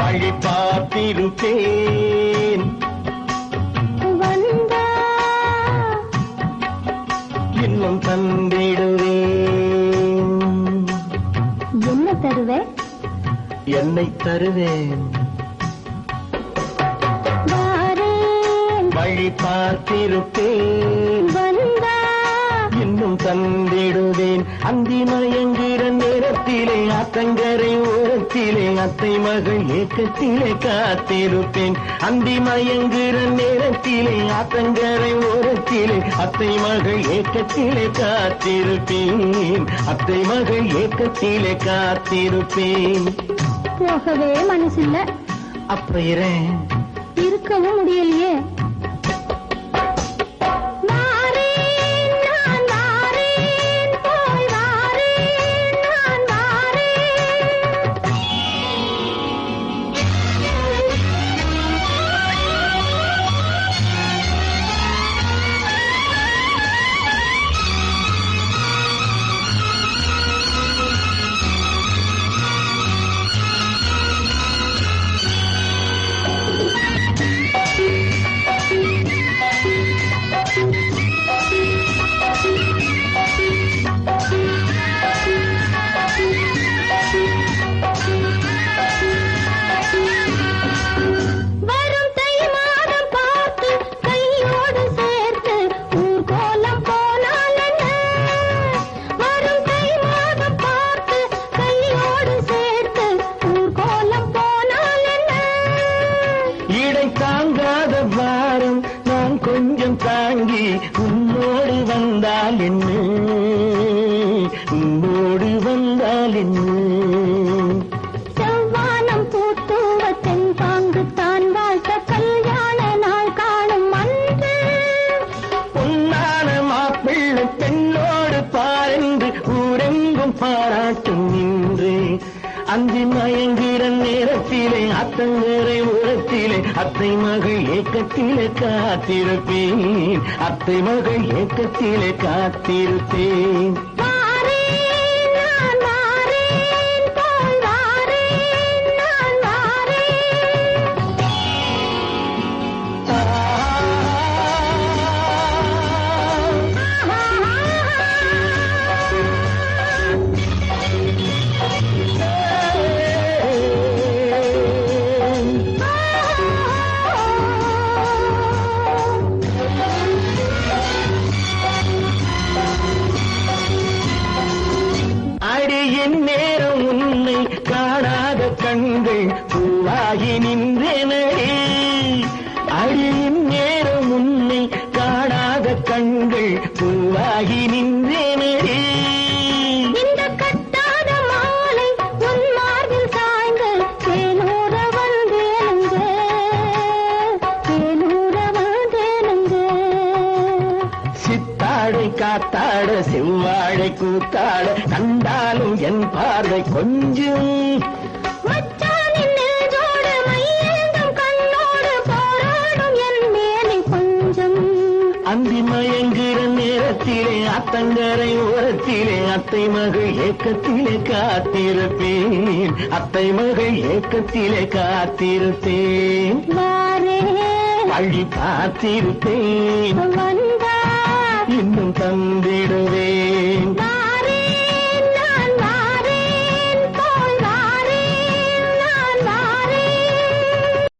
வழி பார்த்திருப்பேன். வந்தா இன்னும் தந்திடுவேன். என்ன தருவே? என்னை தருவேன். வழி பார்த்திருப்பேன். வந்தா இன்னும் தந்திடுவேன். அந்தி மயங்குற நேரத்திலே ஆத்தங்கரை ஓரத்திலே அத்தை மகள் ஏக்கத்திலே காத்திருப்பேன். அந்தி மயங்குற நேரத்திலே ஆத்தங்கரை ஓரத்திலே அத்தை மகள் ஏக்கத்திலே காத்திருப்பேன். அத்தை மகள் ஏக்கத்திலே காத்திருப்பேன். போகவே மனசில்ல. அப்ப இரேன். இருக்கவும் முடியலையே. தாங்காத பாரம் நான் கொஞ்சம் தாங்கி உன்னோடு வந்தால் என்ன, உன்னோடு வந்தால் என்ன. செவ்வானம் பூத்துவ தென்பாங்கு தான் வாழ்த்த கல்யாண நாள் காணும் அன்று பொன்னான மாப்பிள்ளை பெண்ணோடு பாரென்று ஊரெங்கும் பாராட்டும் நின்று அந்தி மயங்குற நேரத்திலே அத்தங்கரை உரத்திலே அத்தை மகள் ஏக்கத்திலே காத்திருப்பேன். அத்தை மகள் ஏக்கத்திலே காத்திருப்பேன். அடியின் நேரம் உன்னை காணாத கண்கள் பூவாகி நின்றனே. அடியின் நேரம் உன்னை காணாத கண்கள் பூவாகி நின்றனே. இந்த கட்டாத மாலை உன் மார்பில் சாய்ந்த தேனூர வந்தேனுங்க, தேனூர வந்தேனுங்க. சித்தாடை காத்தாட செவ்வாழை கூத்தாட கண்டாலும் என் பார்வை கொஞ்சம் மச்சானின் நெஞ்சோடு மையேந்தும் கண்ணோடு போராடும் என் மேனி கொஞ்சம். அந்தி மயங்குற நேரத்திலே அத்தங்கரை ஓரத்திலே அத்தை மகள் ஏக்கத்திலே காத்திருப்பேன். அத்தை மகள் ஏக்கத்திலே காத்திருப்பேன். வாரே வழி பார்த்திருப்பேன். வந்தா இன்னும் தந்திடுவேன்.